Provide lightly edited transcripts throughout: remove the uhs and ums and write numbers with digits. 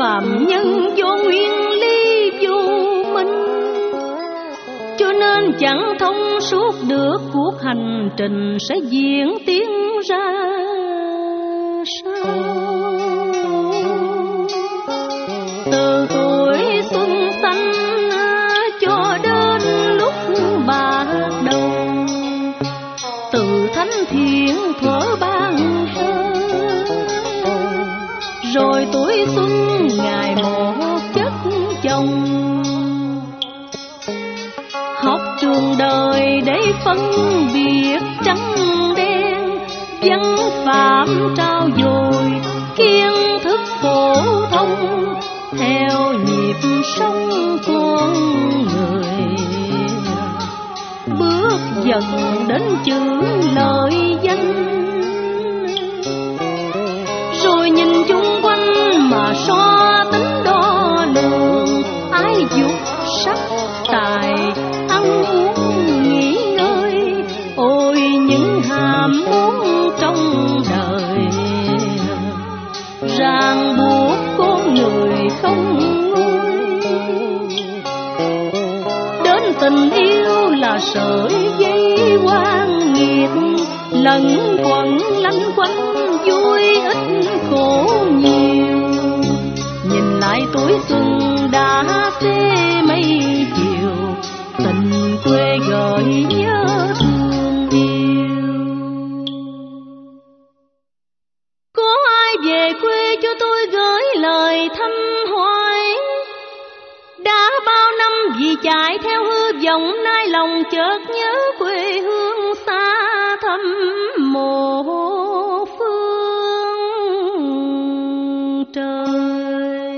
phàm nhân vô nguyên lý vô minh, cho nên chẳng thông suốt được cuộc hành trình sẽ diễn tiến ra sao. Từ tuổi xuân xanh cho đến lúc bạc đầu, từ thánh thiện thuở ban sơ, rồi tuổi xuân ngày một chất chồng. Học trường đời để phân biệt trắng đen, văn phạm trao dồi kiến thức phổ thông, theo nhịp sống con người, bước dần đến chữ lợi danh. Rồi nhìn chung quanh mà so tính đo lường, ái dục sắc tài ăn uống nghỉ ngơi, ôi những ham muốn trong đời ràng buộc con người không nguôi. Đến tình yêu là sợi dây quan nghiệt, lẫn quẩn lanh quanh vui ít khổ nhiều. Nhìn lại tuổi xuân đã xế mây chiều, tình quê gợi nhớ thương yêu. Có ai về quê cho tôi gửi lời thăm hỏi, đã bao năm vì chạy theo hư vọng, nay lòng chợt nhớ quê hương xa thăm mồ phương trời.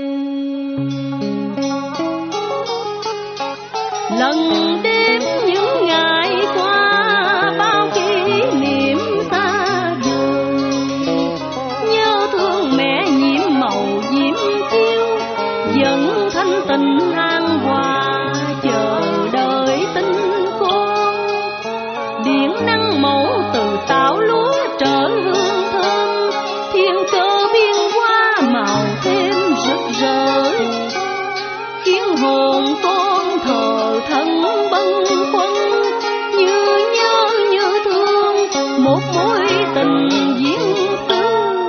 Lần đêm những ngày qua bao kỷ niệm xa vời, nhớ thương mẹ nhiễm màu diễm chiêu, vẫn thanh tình an hòa chờ đợi tinh con. Điện năng mẫu từ tạo lúa trở hương thơm, thiên cơ biên hoa màu thêm rực rỡ, khiến hồn con thờ thân bâng khuâng, như nhớ như thương một mối tình duyên xưa.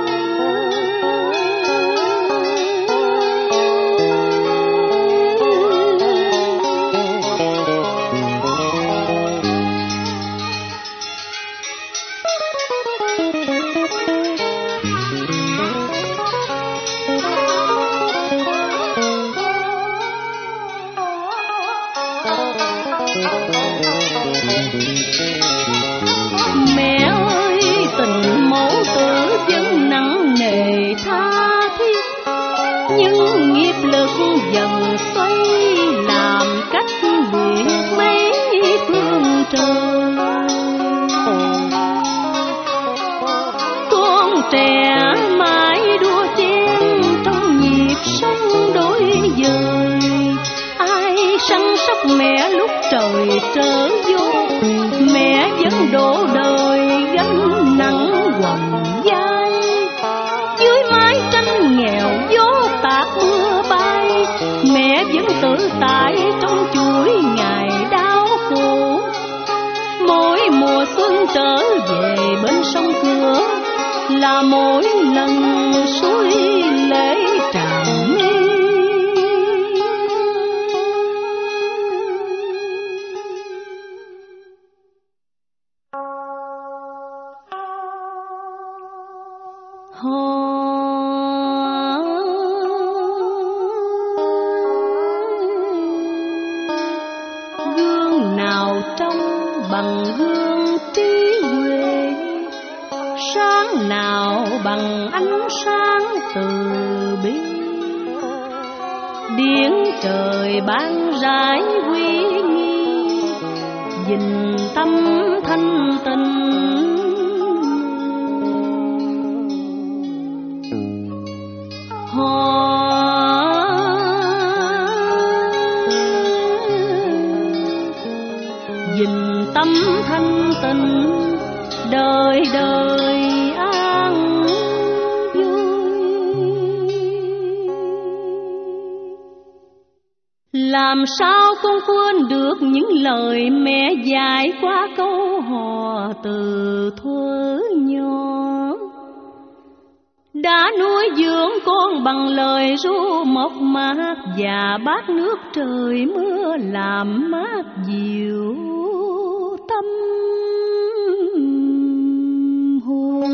Mẹ ơi tình mẫu tử vẫn nặng nề tha thiết, nhưng nghiệp lực dần xoay làm cách biệt mấy phương trời. Con trẻ mãi đua chen trong nhịp sống đổi dời, ai săn sóc mẹ lúc trời trở vô, mẹ vẫn đổ đời gánh nặng quằn vai. Dưới mái tranh nghèo gió tạt mưa bay, mẹ vẫn tự tại trong chuỗi ngày đau khổ. Mỗi mùa xuân trở về bên sông cửa, là mỗi lần suối lễ tràn mi. Gương nào trong bằng gương trí huệ, sáng nào bằng ánh sáng từ bi. Điển trời ban rải uy nghi, dình tâm thanh tịnh. Dình tâm thanh tịnh, đời đời an vui. Làm sao con quên được những lời mẹ dạy qua câu hò từ thuở nhỏ. Đã nuôi dưỡng con bằng lời ru mộc mạc và bát nước trời mưa làm mát dịu tâm hồn.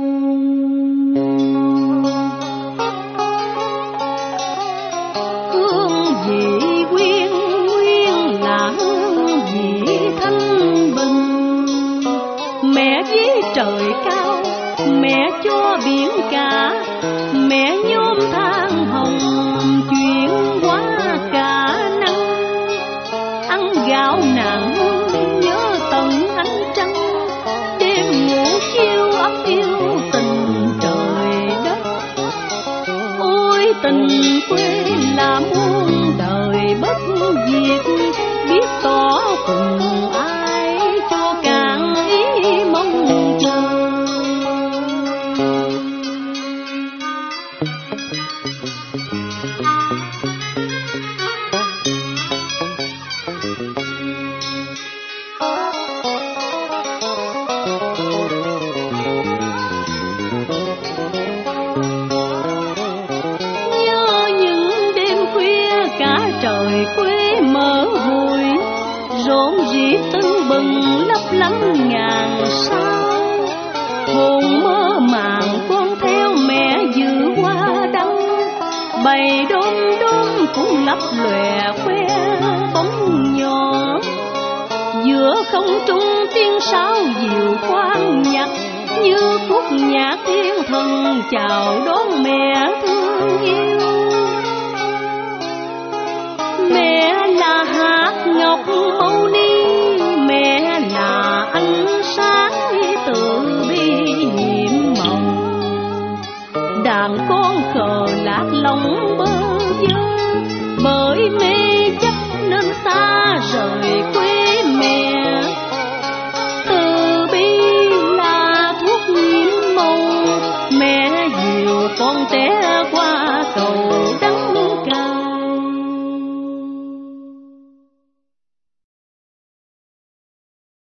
Hương vị nguyên nguyên là hương vị thanh bình. Mẹ với trời cao, mẹ cho biển cả, mẹ nhóm than hồng chuyển qua cả nắng. Ăn gạo nặng nhớ tận ánh trăng, đêm ngủ chiêu ấm yêu tình trời đất. Ôi tình quê là muôn đời bất diệt, biết tỏ cùng ai cho cạn ý mong chờ. Trời quê mơ hồi rộn rịp tưng bừng lấp lánh ngàn sao. Hồn mơ màng con theo mẹ dự hoa đăng, bầy đom đóm cũng lấp lòe khoe bóng nhỏ. Giữa không trung tiếng sáo diều khoan nhạc, như khúc nhạc thiên thần chào đón mẹ thương yêu. Mẹ là hạt ngọc màu ni, mẹ là ánh sáng từ bi nhiệm màu. Đàn con khờ lạc lòng bơ vơ, bởi mê chấp nên xa rời quê